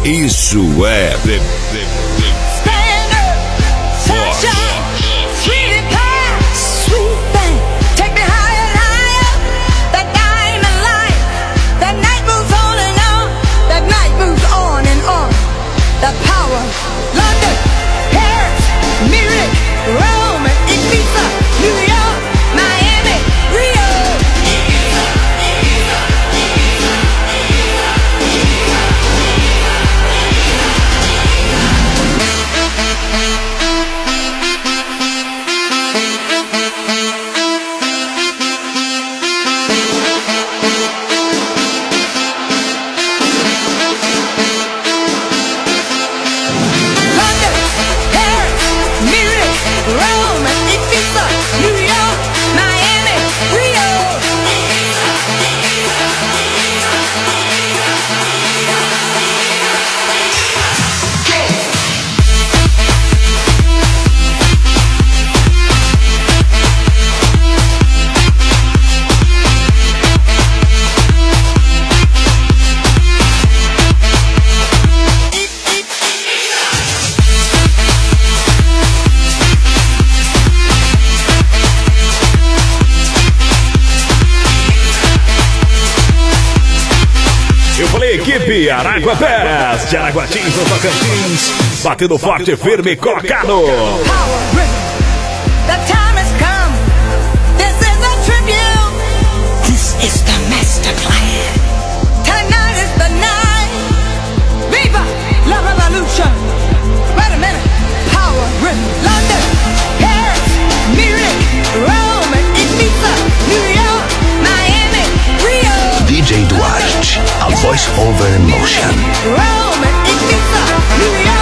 Isso é equipe Araguapés, de Araguatins, no Tocantins, batendo forte, firme e colocado. This is the master plan. Tonight is the night. Viva la revolution. Wait a minute. Power rhythm. London, Paris, Munich, Rome, Ibiza, New York, Miami, Rio. DJ Duarte, a voice over emotion. Rome, Ibiza, New York.